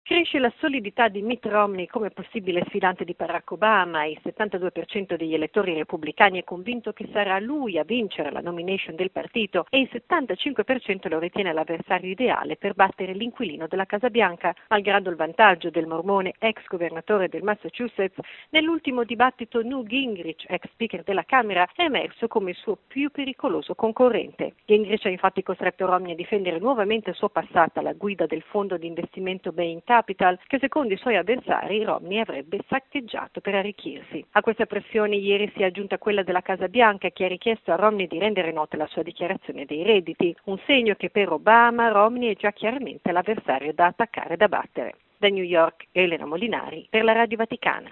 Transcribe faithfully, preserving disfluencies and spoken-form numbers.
Cresce la solidità di Mitt Romney come possibile sfidante di Barack Obama. Il settantadue per cento degli elettori repubblicani è convinto che sarà lui a vincere la nomination del partito e il settantacinque per cento lo ritiene l'avversario ideale per battere l'inquilino della Casa Bianca. Malgrado il vantaggio del mormone ex governatore del Massachusetts, nell'ultimo dibattito Newt Gingrich, ex speaker della Camera, è emerso come il suo più pericoloso concorrente. Gingrich ha infatti costretto Romney a difendere nuovamente il suo passato alla guida del fondo di investimento Bain Capital, che secondo i suoi avversari Romney avrebbe saccheggiato per arricchirsi. A questa pressione ieri si è aggiunta quella della Casa Bianca, che ha richiesto a Romney di rendere nota la sua dichiarazione dei redditi, un segno che per Obama Romney è già chiaramente l'avversario da attaccare e da battere. Da New York, Elena Molinari per la Radio Vaticana.